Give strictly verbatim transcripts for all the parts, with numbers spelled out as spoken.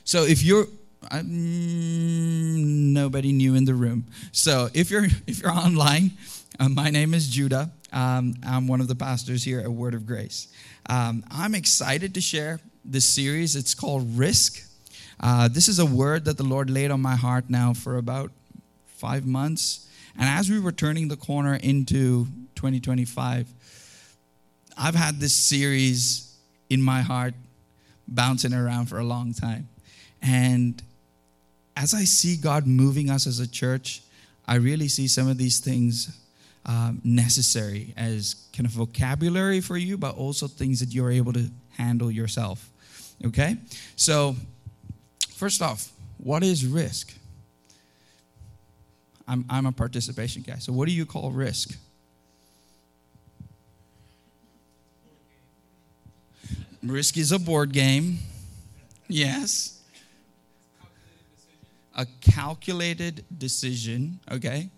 So if you're, uh, mm, nobody new in the room. So if you're if you're online, uh, my name is Judah. Um, I'm one of the pastors here at Word of Grace. Um, I'm excited to share this series. It's called Risk. Uh, this is a word that the Lord laid on my heart now for about five months. And as we were turning the corner into twenty twenty-five, I've had this series in my heart bouncing around for a long time. And as I see God moving us as a church, I really see some of these things um, necessary as kind of vocabulary for you, but also things that you're able to handle yourself. Okay? So, first off, what is risk? I'm, I'm a participation guy. So what do you call risk? Risk is a board game. Yes. A calculated decision, okay?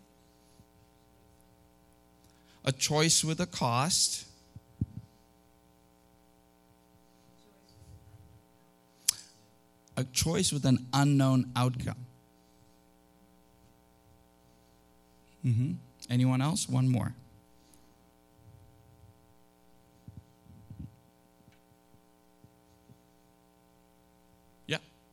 A choice with a cost. A choice with an unknown outcome. Mm-hmm. Anyone else? One more. Yeah.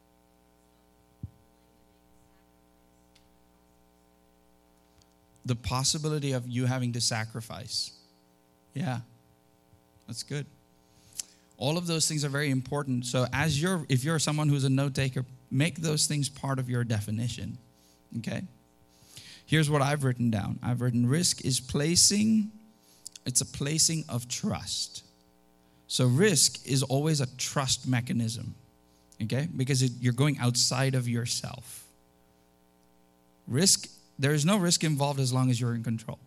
The possibility of you having to sacrifice. Yeah. That's good. All of those things are very important. So as you're, if you're someone who's a note taker, make those things part of your definition. Okay? Here's what I've written down. I've written risk is placing, it's a placing of trust. So risk is always a trust mechanism, okay? Because it, you're going outside of yourself. Risk, there is no risk involved as long as you're in control.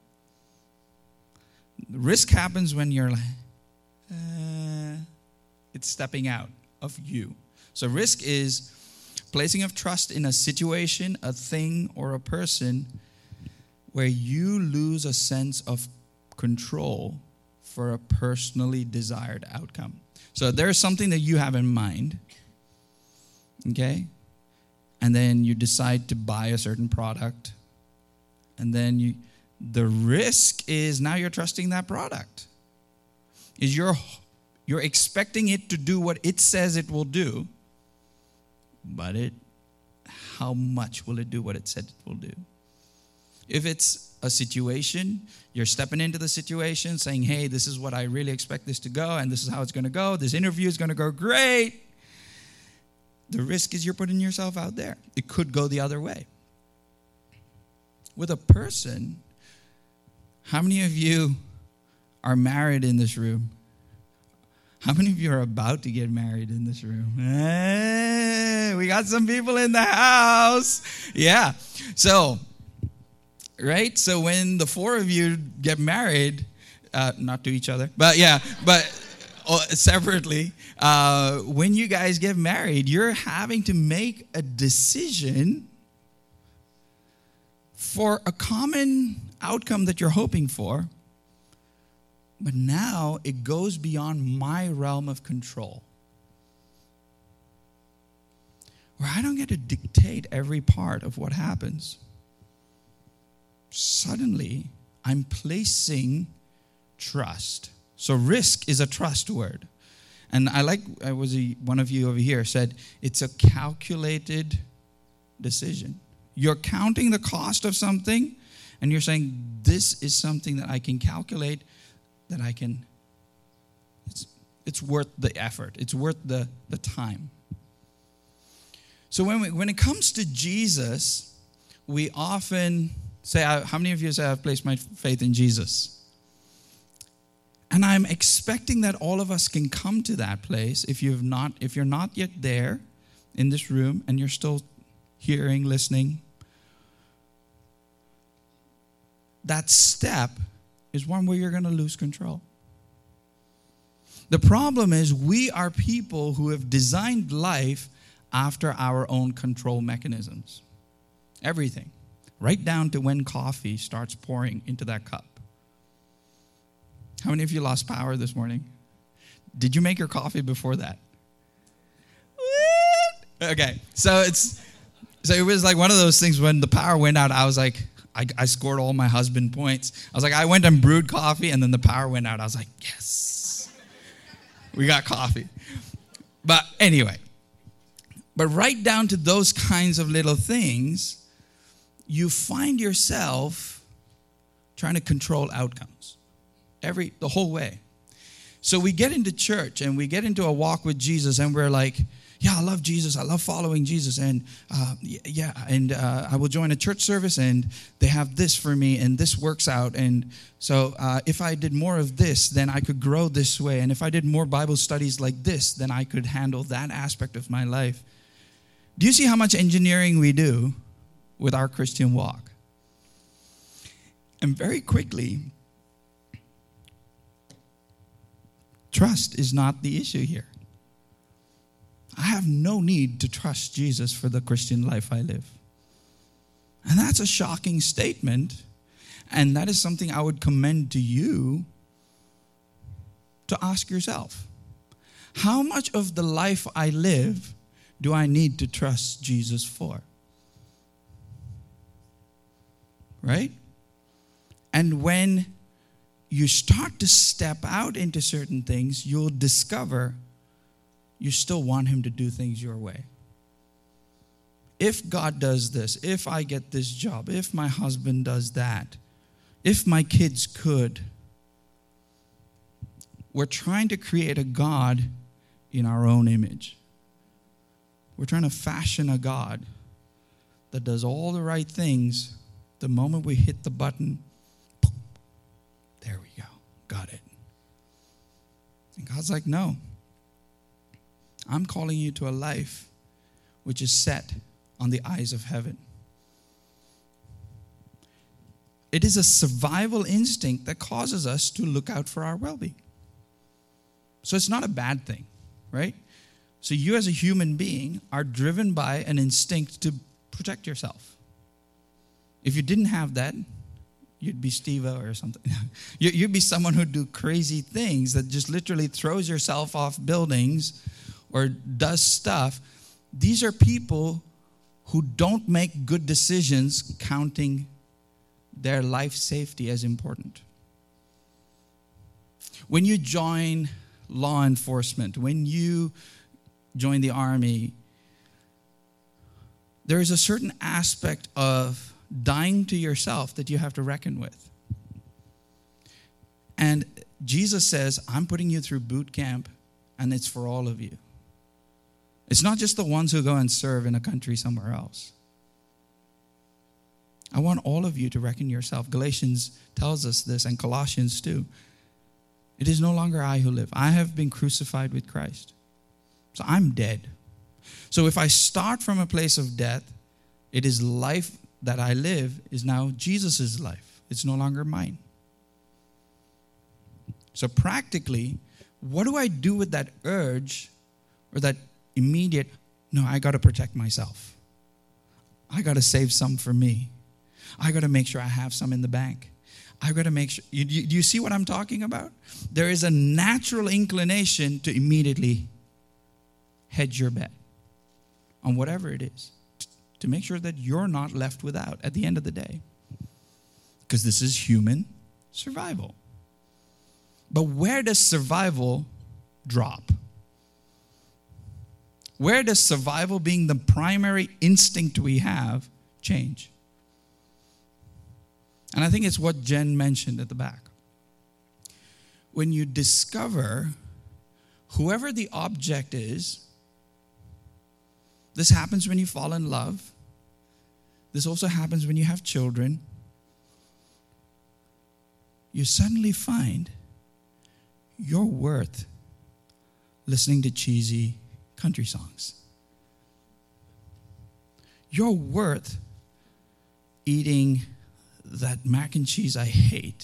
Risk happens when you're like, uh, it's stepping out of you. So risk is placing of trust in a situation, a thing, or a person where you lose a sense of control for a personally desired outcome. So there's something that you have in mind, okay? And then you decide to buy a certain product. And then you, the risk is now you're trusting that product. Is you're, you're expecting it to do what it says it will do, but it, how much will it do what it said it will do? If it's a situation, you're stepping into the situation saying, hey, this is what I really expect this to go, and this is how it's going to go. This interview is going to go great. The risk is you're putting yourself out there. It could go the other way. With a person, how many of you are married in this room? How many of you are about to get married in this room? Hey, we got some people in the house. Yeah. So, right? So when the four of you get married, uh, not to each other, but yeah, but separately, uh, when you guys get married, you're having to make a decision for a common outcome that you're hoping for. But now it goes beyond my realm of control, where I don't get to dictate every part of what happens. Suddenly, I'm placing trust. So risk is a trust word. And I like, I was a, one of you over here said, it's a calculated decision. You're counting the cost of something, and you're saying, this is something that I can calculate, that I can, it's, it's worth the effort. It's worth the, the time. So when we, when it comes to Jesus, we often say, how many of you say, I've placed my faith in Jesus? And I'm expecting that all of us can come to that place. If you've not, if you're not yet there in this room and you're still hearing, listening, that step is one where you're going to lose control. The problem is we are people who have designed life after our own control mechanisms. Everything. Right down to when coffee starts pouring into that cup. How many of you lost power this morning? Did you make your coffee before that? What? Okay, so it's so it was like one of those things when the power went out, I was like, I, I scored all my husband points. I was like, I went and brewed coffee, and then the power went out. I was like, yes, we got coffee. But anyway, but right down to those kinds of little things, you find yourself trying to control outcomes every the whole way. So we get into church and we get into a walk with Jesus, and we're like, yeah, I love Jesus. I love following Jesus. And uh, yeah, and uh, I will join a church service and they have this for me and this works out. And so uh, if I did more of this, then I could grow this way. And if I did more Bible studies like this, then I could handle that aspect of my life. Do you see how much engineering we do with our Christian walk? And very quickly, trust is not the issue here. I have no need to trust Jesus for the Christian life I live. And that's a shocking statement. And that is something I would commend to you to ask yourself. How much of the life I live do I need to trust Jesus for? Right? And when you start to step out into certain things, you'll discover you still want him to do things your way. If God does this, if I get this job, if my husband does that, if my kids could, we're trying to create a God in our own image. We're trying to fashion a God that does all the right things. The moment we hit the button, boom, there we go, got it. And God's like, no. I'm calling you to a life which is set on the eyes of heaven. It is a survival instinct that causes us to look out for our well-being. So it's not a bad thing, right? So you as a human being are driven by an instinct to protect yourself. If you didn't have that, you'd be Steve-O or something. You'd be someone who'd do crazy things that just literally throws yourself off buildings or does stuff. These are people who don't make good decisions counting their life safety as important. When you join law enforcement, when you join the army, there is a certain aspect of dying to yourself that you have to reckon with. And Jesus says, I'm putting you through boot camp, and it's for all of you. It's not just the ones who go and serve in a country somewhere else. I want all of you to reckon yourself. Galatians tells us this, and Colossians too. It is no longer I who live. I have been crucified with Christ. So I'm dead. So if I start from a place of death, it is life that I live is now Jesus' life. It's no longer mine. So practically, what do I do with that urge or that immediate, no, I got to protect myself. I got to save some for me. I got to make sure I have some in the bank. I got to make sure. You, you, do you see what I'm talking about? There is a natural inclination to immediately hedge your bet on whatever it is to make sure that you're not left without at the end of the day. Because this is human survival. But where does survival drop? Where does survival being the primary instinct we have change? And I think it's what Jen mentioned at the back. When you discover whoever the object is, this happens when you fall in love. This also happens when you have children. You suddenly find you're worth listening to cheesy country songs. You're worth eating that mac and cheese I hate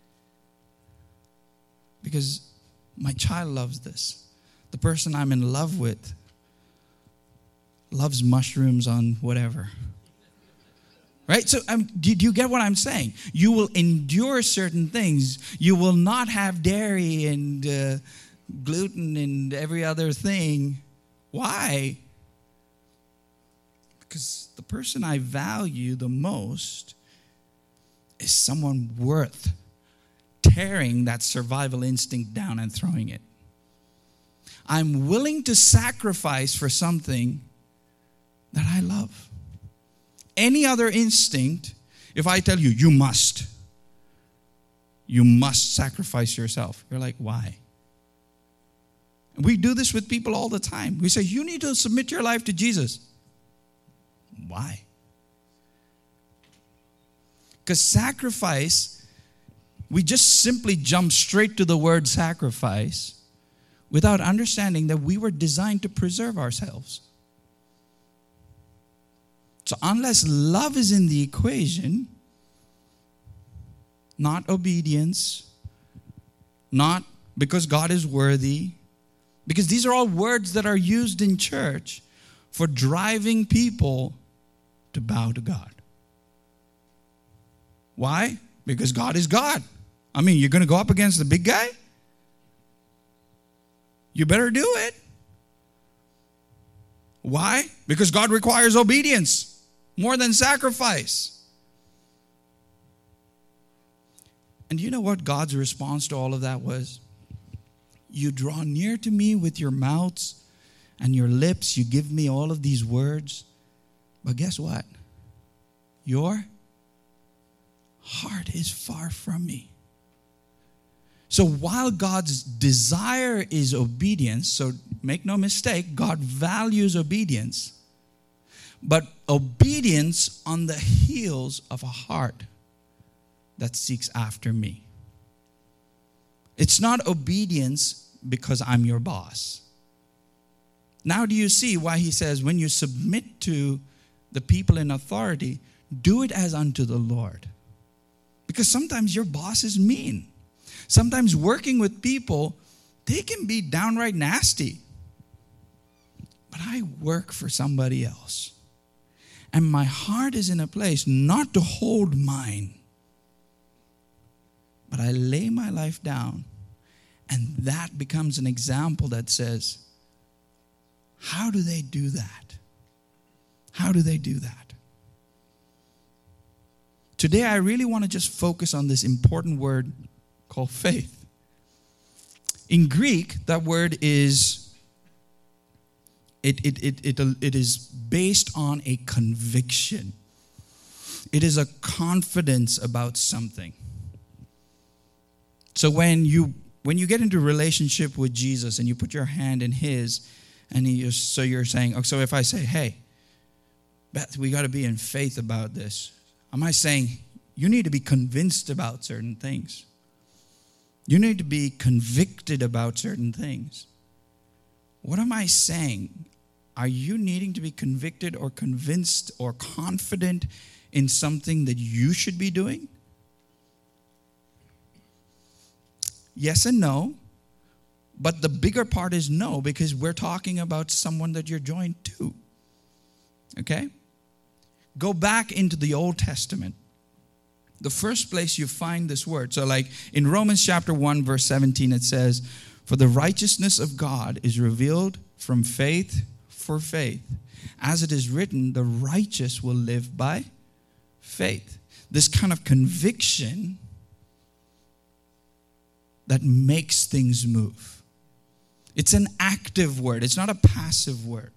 because my child loves this. The person I'm in love with loves mushrooms on whatever. Right? So um, do, do you get what I'm saying? You will endure certain things. You will not have dairy and uh, gluten and every other thing. Why? Because the person I value the most is someone worth tearing that survival instinct down and throwing it. I'm willing to sacrifice for something that I love. Any other instinct, if I tell you, you must, you must sacrifice yourself. You're like, why? We do this with people all the time. We say, you need to submit your life to Jesus. Why? Because sacrifice, we just simply jump straight to the word sacrifice without understanding that we were designed to preserve ourselves. So unless love is in the equation, not obedience, not because God is worthy, because these are all words that are used in church for driving people to bow to God. Why? Because God is God. I mean, you're going to go up against the big guy? You better do it. Why? Because God requires obedience more than sacrifice. And you know what God's response to all of that was? You draw near to me with your mouths and your lips. You give me all of these words. But guess what? Your heart is far from me. So while God's desire is obedience, so make no mistake, God values obedience. But obedience on the heels of a heart that seeks after me. It's not obedience because I'm your boss. Now do you see why he says when you submit to the people in authority, do it as unto the Lord. Because sometimes your boss is mean. Sometimes working with people, they can be downright nasty. But I work for somebody else. And my heart is in a place not to hold mine. But I lay my life down. And that becomes an example that says, how do they do that? How do they do that? Today, I really want to just focus on this important word called faith. In Greek, that word is, it, it, it, it, it is based on a conviction. It is a confidence about something. So when you when you get into a relationship with Jesus and you put your hand in his, and he, so you're saying, oh, so if I say, hey, Beth, we got to be in faith about this. Am I saying you need to be convinced about certain things? You need to be convicted about certain things. What am I saying? Are you needing to be convicted or convinced or confident in something that you should be doing? Yes and no. But the bigger part is no, because we're talking about someone that you're joined to. Okay? Go back into the Old Testament. The first place you find this word. So like in Romans chapter one, verse seventeen, it says, for the righteousness of God is revealed from faith for faith. As it is written, the righteous will live by faith. This kind of conviction that makes things move. It's an active word. It's not a passive word.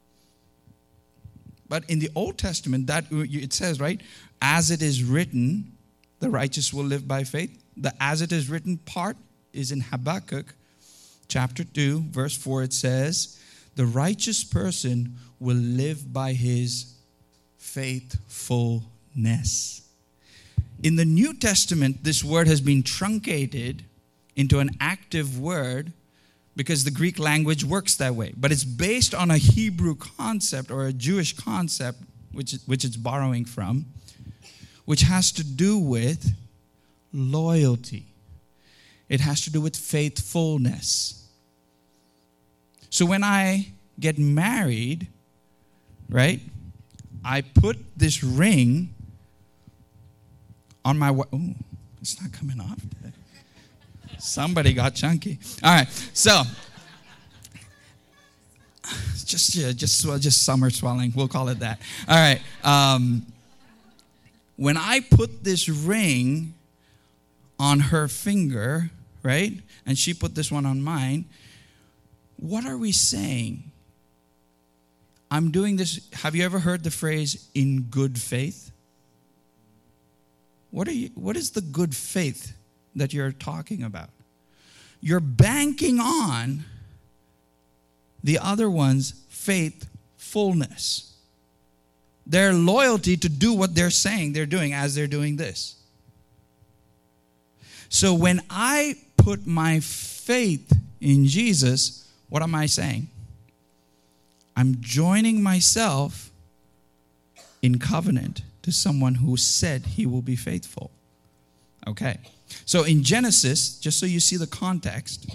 But in the Old Testament, that it says, right, as it is written, the righteous will live by faith. The as it is written part is in Habakkuk chapter two, verse four. It says, the righteous person will live by his faithfulness. In the New Testament, this word has been truncated into an active word because the Greek language works that way. But it's based on a Hebrew concept or a Jewish concept, which, which it's borrowing from, which has to do with loyalty. It has to do with faithfulness. So when I get married, right, I put this ring on my wife. Oh, it's not coming off today. Somebody got chunky. All right, so just yeah, just well, just summer swelling. We'll call it that. All right. Um, when I put this ring on her finger, right, and she put this one on mine, what are we saying? I'm doing this. Have you ever heard the phrase "in good faith"? What are you? What is the good faith that you're talking about? You're banking on the other one's faithfulness, their loyalty to do what they're saying they're doing as they're doing this. So when I put my faith in Jesus, what am I saying? I'm joining myself in covenant to someone who said he will be faithful. Okay. So in Genesis, just so you see the context,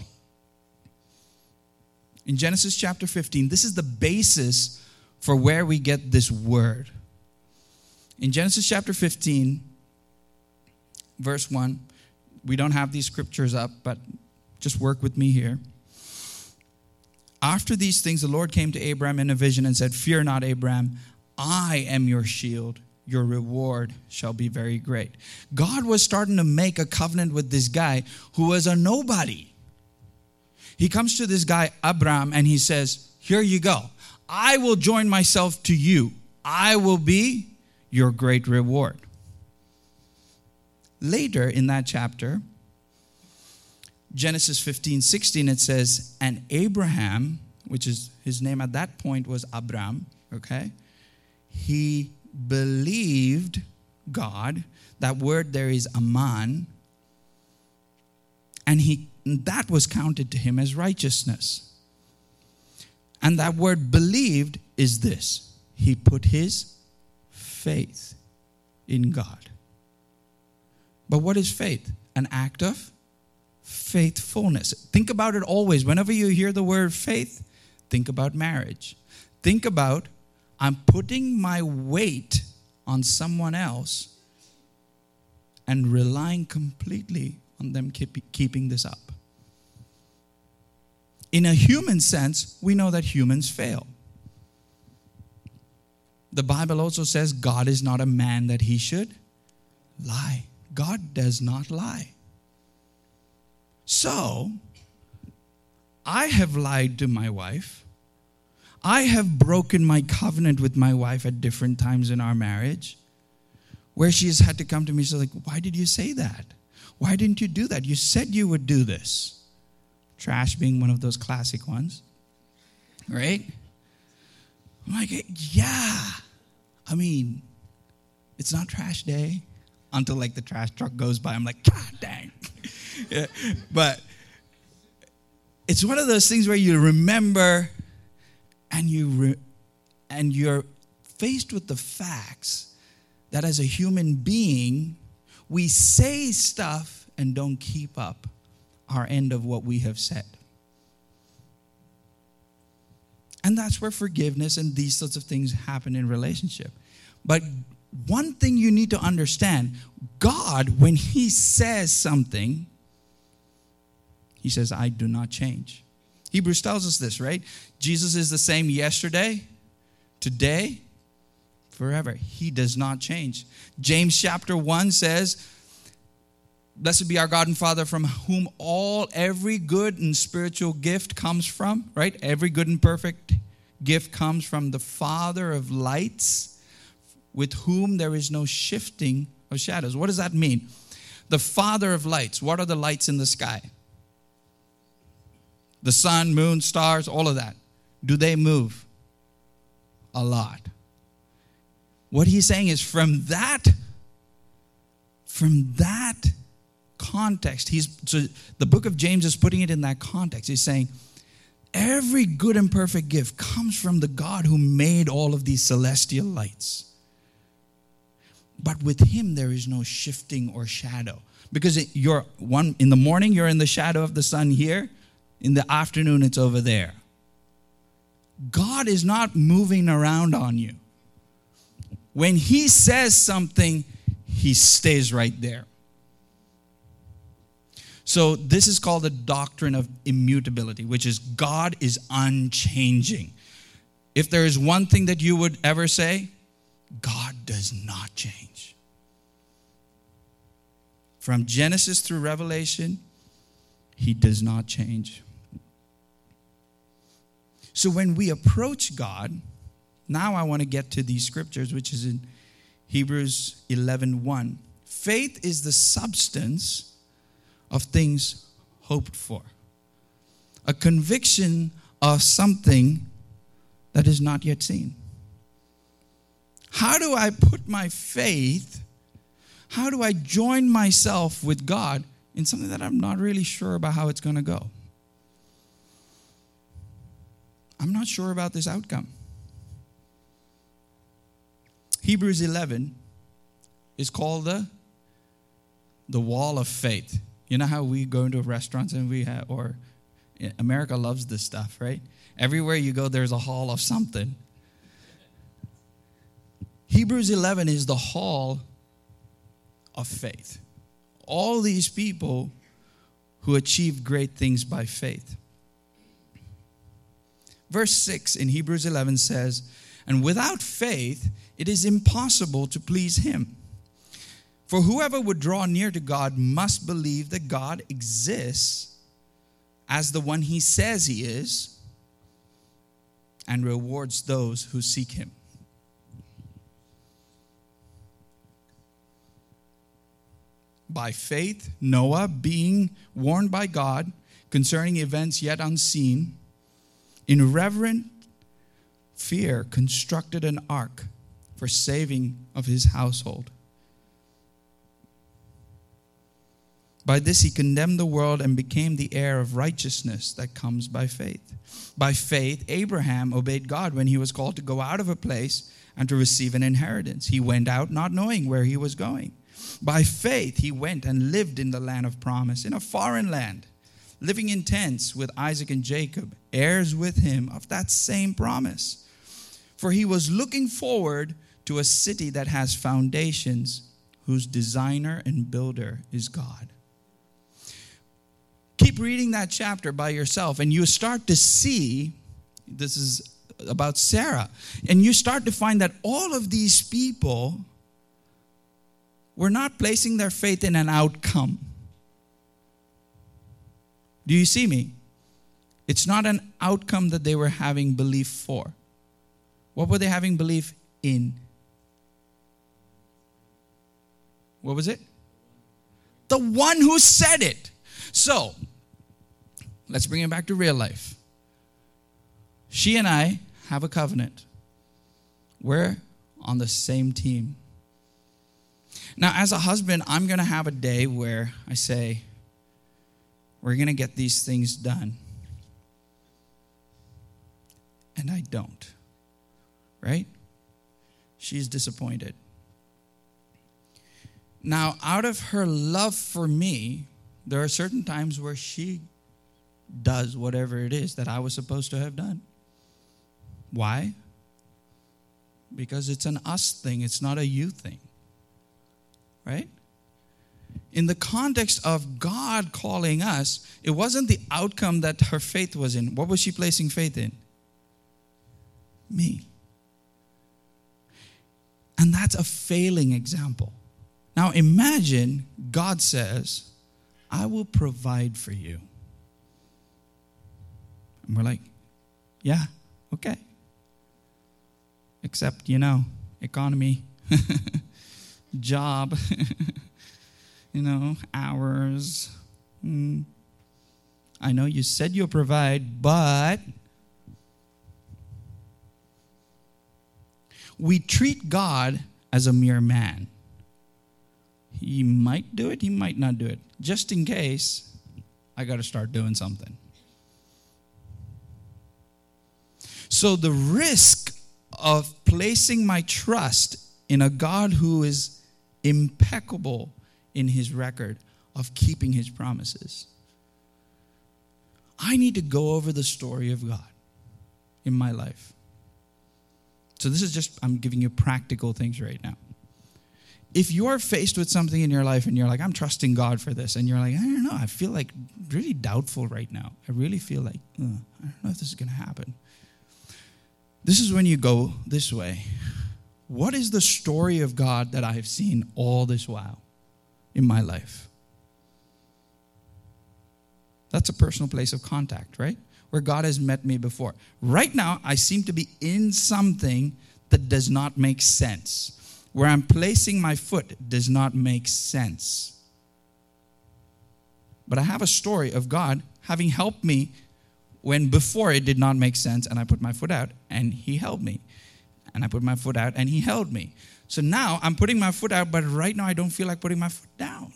in Genesis chapter fifteen, this is the basis for where we get this word. In Genesis chapter fifteen, verse one, we don't have these scriptures up, but just work with me here. After these things, the Lord came to Abraham in a vision and said, "Fear not, Abraham, I am your shield. Your reward shall be very great." God was starting to make a covenant with this guy who was a nobody. He comes to this guy, Abraham, and he says, "Here you go. I will join myself to you. I will be your great reward." Later in that chapter, Genesis fifteen sixteen, it says, "And Abraham," which is his name at that point was Abram, okay? He believed God. That word there is aman. And he that was counted to him as righteousness. And that word believed is this: he put his faith in God. But what is faith? An act of faithfulness. Think about it always. Whenever you hear the word faith, think about marriage. Think about, I'm putting my weight on someone else and relying completely on them keep, keeping this up. In a human sense, we know that humans fail. The Bible also says God is not a man that he should lie. God does not lie. So, I have lied to my wife. I have broken my covenant with my wife at different times in our marriage, where she has had to come to me. She's like, "Why did you say that? Why didn't you do that? You said you would do this." Trash being one of those classic ones, right? I'm like, yeah. I mean, it's not trash day until like the trash truck goes by. I'm like, God dang. Yeah. But it's one of those things where you remember and you re- and you're faced with the facts that as a human being, we say stuff and don't keep up our end of what we have said. And that's where forgiveness and these sorts of things happen in relationship. But one thing you need to understand, God, when he says something, he says, "I do not change." Hebrews tells us this, right? Jesus is the same yesterday, today, forever. He does not change. James chapter one says, "Blessed be our God and Father, from whom all every good and spiritual gift comes from," right? Every good and perfect gift comes from the Father of lights, with whom there is no shifting of shadows. What does that mean? The Father of lights. What are the lights in the sky? The sun, moon, stars, all of that. Do they move? A lot. What he's saying is from that, from that context, he's so the book of James is putting it in that context. He's saying every good and perfect gift comes from the God who made all of these celestial lights. But with him there is no shifting or shadow, because it, you're one in the morning you're in the shadow of the sun here, in the afternoon it's over there. God is not moving around on you. When he says something, he stays right there. So this is called the doctrine of immutability, which is God is unchanging. if there is one thing that you would ever say, God does not change. From Genesis through Revelation, he does not change. So when we approach God, now I want to get to these scriptures, which is in Hebrews eleven one. Faith is the substance of things hoped for, a conviction of something that is not yet seen. How do I put my faith, how do I join myself with God in something that I'm not really sure about how it's going to go? I'm not sure about this outcome. Hebrews eleven is called the, the wall of faith. You know how we go into restaurants and we have, or America loves this stuff, right? Everywhere you go, there's a hall of something. Hebrews eleven is the hall of faith. All these people who achieved great things by faith. Verse six in Hebrews eleven says, and without faith, it is impossible to please him. For whoever would draw near to God must believe that God exists as the one he says he is, and rewards those who seek him. By faith, Noah, being warned by God concerning events yet unseen, in reverent fear constructed an ark for saving of his household. By this he condemned the world and became the heir of righteousness that comes by faith. By faith, Abraham obeyed God when he was called to go out of a place and to receive an inheritance. He went out not knowing where he was going. By faith, he went and lived in the land of promise, in a foreign land, living in tents with Isaac and Jacob, heirs with him of that same promise. For he was looking forward to a city that has foundations, whose designer and builder is God. Keep reading that chapter by yourself, and you start to see, this is about Sarah, and you start to find that all of these people were not placing their faith in an outcome. Do you see me? It's not an outcome that they were having belief for. What were they having belief in? What was it? The one who said it. So, let's bring it back to real life. She and I have a covenant. We're on the same team. Now, as a husband, I'm going to have a day where I say, we're going to get these things done. And I don't. Right? She's disappointed. Now, out of her love for me, there are certain times where she does whatever it is that I was supposed to have done. Why? Because it's an us thing. It's not a you thing. Right? In the context of God calling us, it wasn't the outcome that her faith was in. What was she placing faith in? Me. And that's a failing example. Now imagine God says, I will provide for you. And we're like, yeah, okay. Except, you know, economy, job, you know, hours. Mm. I know you said you'll provide, but we treat God as a mere man. He might do it, he might not do it. Just in case, I got to start doing something. So the risk of placing my trust in a God who is impeccable in his record of keeping his promises. I need to go over the story of God in my life. So this is just, I'm giving you practical things right now. If you're faced with something in your life and you're like, I'm trusting God for this, and you're like, I don't know, I feel like really doubtful right now. I really feel like, uh, I don't know if this is going to happen. This is when you go this way. What is the story of God that I have seen all this while in my life? That's a personal place of contact, right? Where God has met me before. Right now, I seem to be in something that does not make sense. Where I'm placing my foot does not make sense. But I have a story of God having helped me when before it did not make sense, and I put my foot out and He held me. And I put my foot out and He held me. So now I'm putting my foot out, but right now I don't feel like putting my foot down.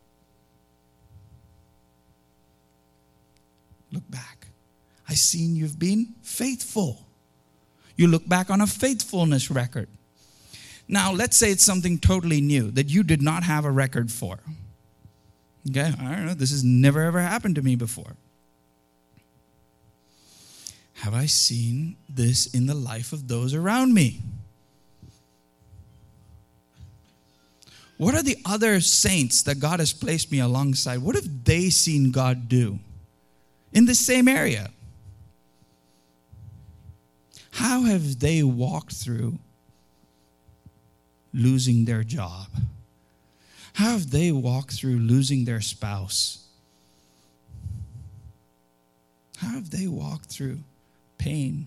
Look back. I've seen you've been faithful. You look back on a faithfulness record. Now, let's say it's something totally new that you did not have a record for. Okay, I don't know. This has never ever happened to me before. Have I seen this in the life of those around me? What are the other saints that God has placed me alongside? What have they seen God do in the same area? How have they walked through losing their job? How have they walked through losing their spouse? How have they walked through pain?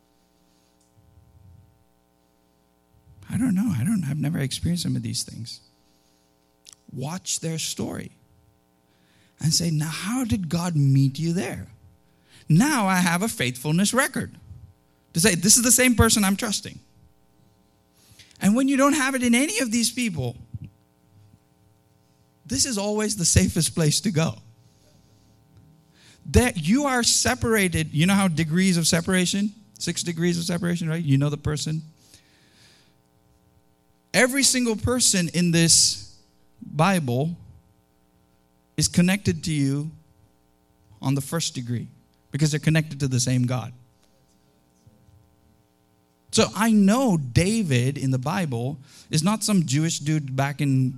I don't know. I don't. I've never experienced some of these things. Watch their story and say, now how did God meet you there? Now I have a faithfulness record to say, this is the same person I'm trusting. And when you don't have it in any of these people, this is always the safest place to go. That you are separated. You know how degrees of separation? Six degrees of separation, right? You know the person. Every single person in this Bible is connected to you on the first degree because they're connected to the same God. So I know David in the Bible is not some Jewish dude back in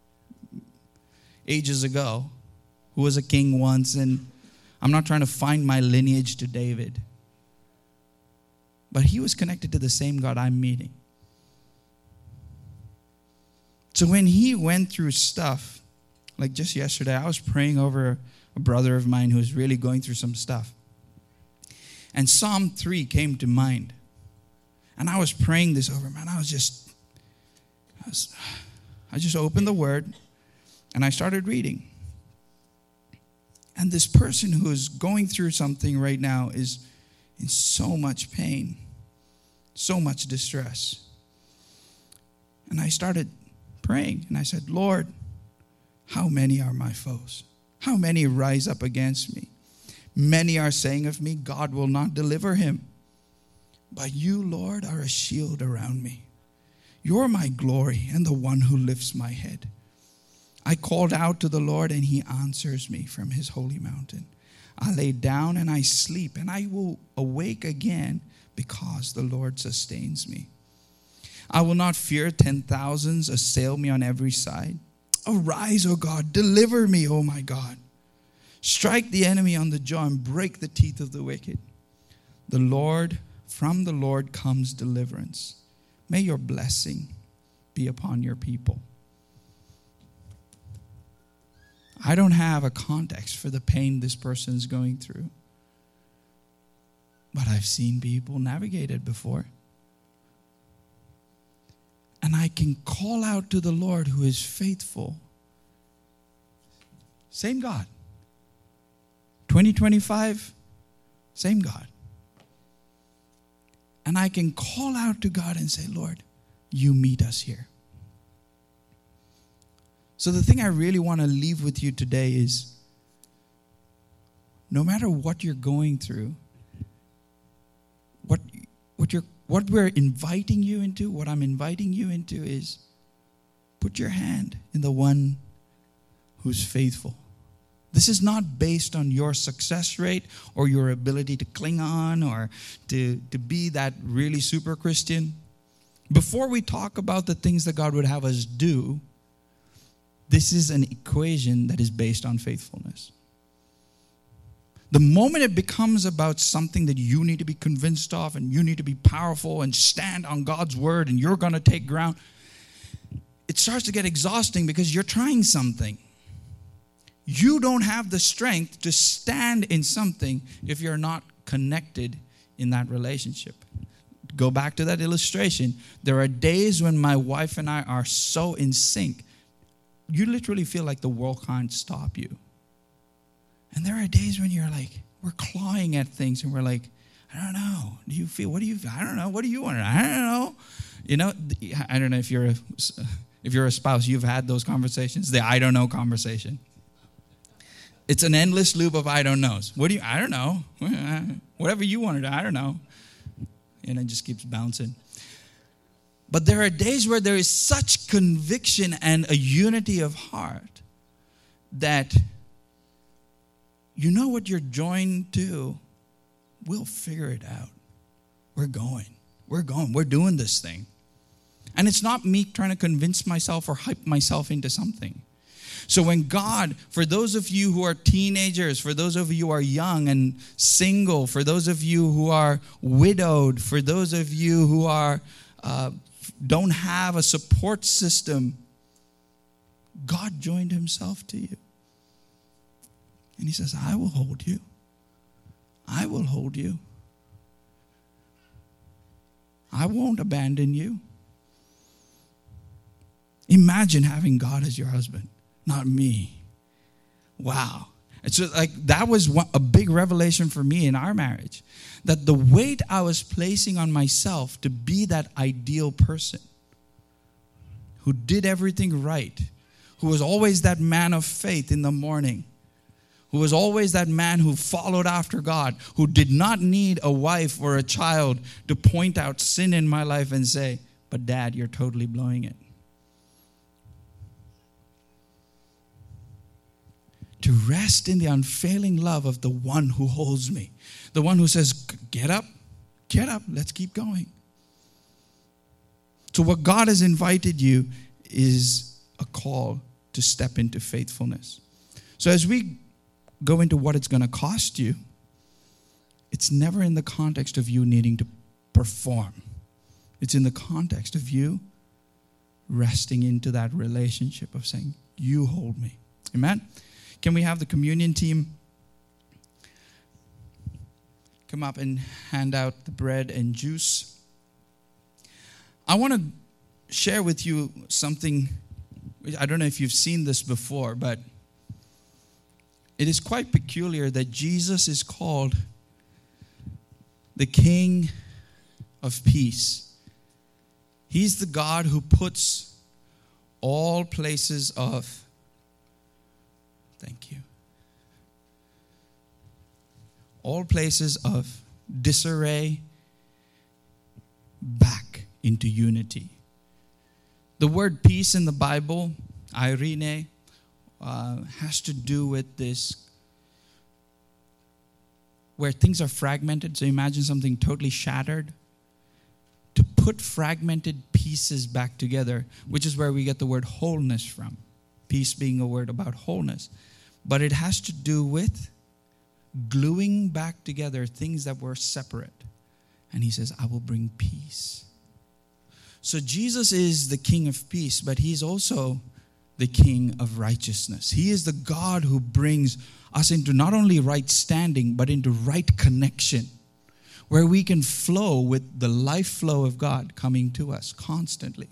ages ago who was a king once, and I'm not trying to find my lineage to David. But he was connected to the same God I'm meeting. So when he went through stuff, like just yesterday, I was praying over a brother of mine who was really going through some stuff. And Psalm three came to mind. And I was praying this over him, and I was just, I, was, I just opened the Word, and I started reading. And this person who is going through something right now is in so much pain, so much distress. And I started praying, and I said, Lord, how many are my foes? How many rise up against me? Many are saying of me, God will not deliver him. But you, Lord, are a shield around me. You're my glory and the one who lifts my head. I called out to the Lord, and he answers me from his holy mountain. I lay down and I sleep, and I will awake again because the Lord sustains me. I will not fear ten thousands assail me on every side. Arise, O God, deliver me, O my God. Strike the enemy on the jaw and break the teeth of the wicked. The Lord, from the Lord comes deliverance. May your blessing be upon your people. I don't have a context for the pain this person is going through. But I've seen people navigate it before. And I can call out to the Lord who is faithful. Same God. twenty twenty-five, same God. And I can call out to God and say, Lord, you meet us here. So the thing I really want to leave with you today is, no matter what you're going through, what what you're what we're inviting you into, what I'm inviting you into is, put your hand in the one who's faithful. This is not based on your success rate or your ability to cling on or to, to be that really super Christian. Before we talk about the things that God would have us do, this is an equation that is based on faithfulness. The moment it becomes about something that you need to be convinced of and you need to be powerful and stand on God's word and you're going to take ground, it starts to get exhausting because you're trying something. You don't have the strength to stand in something if you're not connected in that relationship. Go back to that illustration. There are days when my wife and I are so in sync, you literally feel like the world can't stop you. And there are days when you're like, we're clawing at things and we're like, I don't know. Do you feel, what do you, I don't know. What do you want? I don't know. You know, I don't know if you're a, if you're a spouse, you've had those conversations, the I don't know conversation. It's an endless loop of I don't knows. What do you, I don't know. Whatever you wanted, I don't know. And it just keeps bouncing. But there are days where there is such conviction and a unity of heart that you know what you're joined to. We'll figure it out. We're going. We're going. We're doing this thing. And it's not me trying to convince myself or hype myself into something. So when God, for those of you who are teenagers, for those of you who are young and single, for those of you who are widowed, for those of you who are uh, don't have a support system, God joined himself to you. And he says, I will hold you. I will hold you. I won't abandon you. Imagine having God as your husband. Not me. Wow. It's just like that was one, a big revelation for me in our marriage. That the weight I was placing on myself to be that ideal person who did everything right, who was always that man of faith in the morning, who was always that man who followed after God, who did not need a wife or a child to point out sin in my life and say, but Dad, you're totally blowing it. To rest in the unfailing love of the one who holds me. The one who says, get up, get up, let's keep going. So what God has invited you is a call to step into faithfulness. So as we go into what it's going to cost you, it's never in the context of you needing to perform. It's in the context of you resting into that relationship of saying, you hold me. Amen? Can we have the communion team come up and hand out the bread and juice? I want to share with you something. I don't know if you've seen this before, but it is quite peculiar that Jesus is called the King of Peace. He's the God who puts all places of Thank you. All places of disarray back into unity. The word peace in the Bible, Irene, uh, has to do with this, where things are fragmented. So imagine something totally shattered. To put fragmented pieces back together, which is where we get the word wholeness from. Peace being a word about wholeness. But it has to do with gluing back together things that were separate. And he says, I will bring peace. So Jesus is the King of peace, but he's also the King of righteousness. He is the God who brings us into not only right standing, but into right connection, where we can flow with the life flow of God coming to us constantly.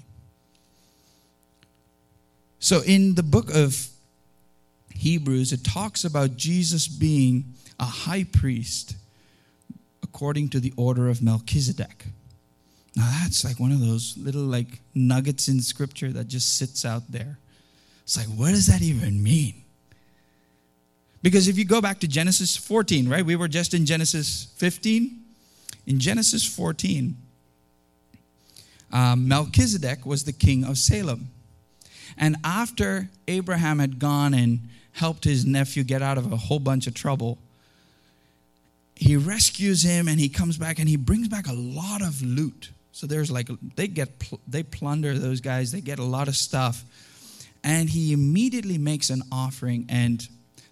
So in the book of Hebrews, it talks about Jesus being a high priest according to the order of Melchizedek. Now that's like one of those little like nuggets in scripture that just sits out there. It's like, what does that even mean? Because if you go back to Genesis fourteen, right? We were just in Genesis fifteen. In Genesis fourteen, um, Melchizedek was the king of Salem. And after Abraham had gone and helped his nephew get out of a whole bunch of trouble, he rescues him and he comes back and he brings back a lot of loot. So there's like, they get, they plunder those guys. They get a lot of stuff. And he immediately makes an offering. And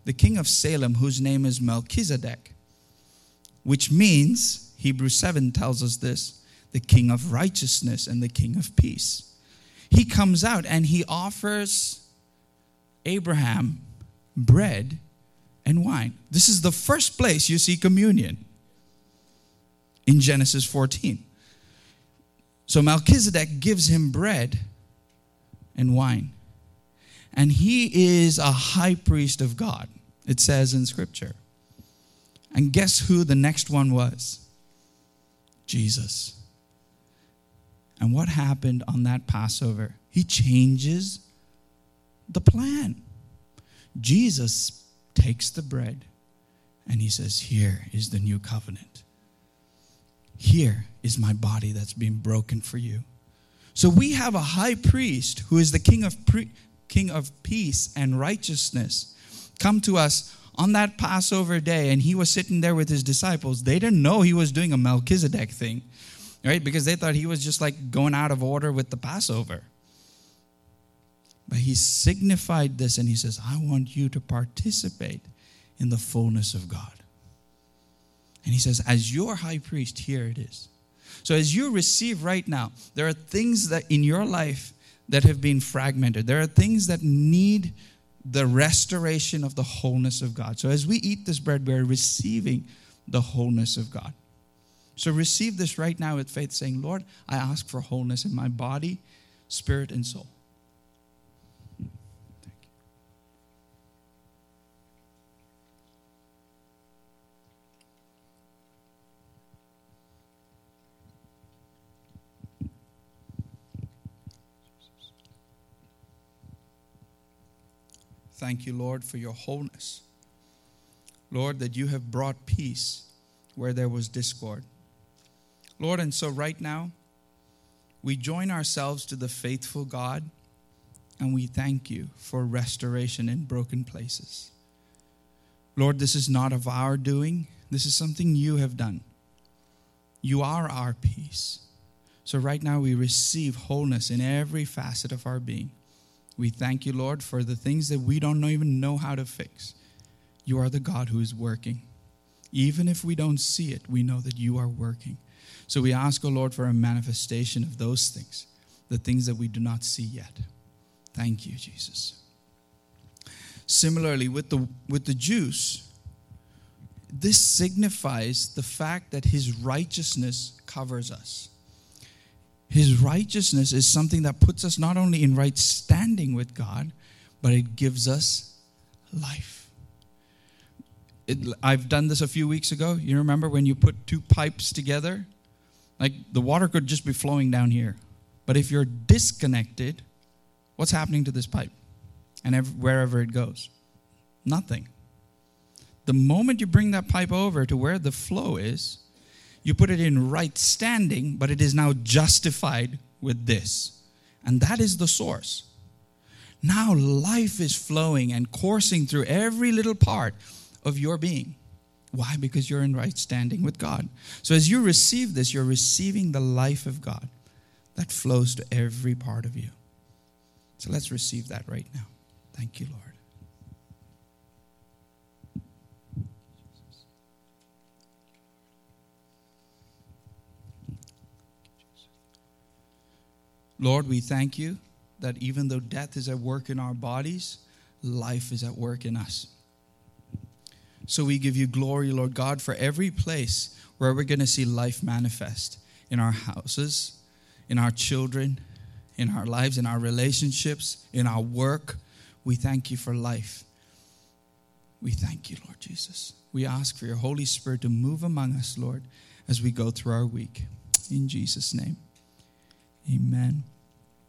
the king of Salem, whose name is Melchizedek, which means, Hebrews seven tells us this, the king of righteousness and the king of peace. He comes out and he offers Abraham bread and wine. This is the first place you see communion in Genesis fourteen. So Melchizedek gives him bread and wine. And he is a high priest of God, it says in Scripture. And guess who the next one was? Jesus. And what happened on that Passover? He changes the plan. Jesus takes the bread and he says, here is the new covenant. Here is my body that's been broken for you. So we have a high priest who is the king of pre- king of peace and righteousness come to us on that Passover day, and he was sitting there with his disciples. They didn't know he was doing a Melchizedek thing, right? Because they thought he was just like going out of order with the Passover. But he signified this and he says, I want you to participate in the fullness of God. And he says, as your high priest, here it is. So as you receive right now, there are things that in your life that have been fragmented. There are things that need the restoration of the wholeness of God. So as we eat this bread, we're receiving the wholeness of God. So receive this right now with faith, saying, Lord, I ask for wholeness in my body, spirit, and soul. Thank you, Lord, for your wholeness. Lord, that you have brought peace where there was discord. Lord, and so right now, we join ourselves to the faithful God, and we thank you for restoration in broken places. Lord, this is not of our doing. This is something you have done. You are our peace. So right now, we receive wholeness in every facet of our being. We thank you, Lord, for the things that we don't even know how to fix. You are the God who is working. Even if we don't see it, we know that you are working. So we ask, O Lord, for a manifestation of those things, the things that we do not see yet. Thank you, Jesus. Similarly, with the, with the juice, this signifies the fact that his righteousness covers us. His righteousness is something that puts us not only in right standing with God, but it gives us life. It, I've done this a few weeks ago. You remember when you put two pipes together? Like the water could just be flowing down here. But if you're disconnected, what's happening to this pipe? And every, wherever it goes? Nothing. The moment you bring that pipe over to where the flow is, you put it in right standing, but it is now justified with this. And that is the source. Now life is flowing and coursing through every little part of your being. Why? Because you're in right standing with God. So as you receive this, you're receiving the life of God that flows to every part of you. So let's receive that right now. Thank you, Lord. Lord, we thank you that even though death is at work in our bodies, life is at work in us. So we give you glory, Lord God, for every place where we're going to see life manifest in our houses, in our children, in our lives, in our relationships, in our work. We thank you for life. We thank you, Lord Jesus. We ask for your Holy Spirit to move among us, Lord, as we go through our week. In Jesus' name, amen.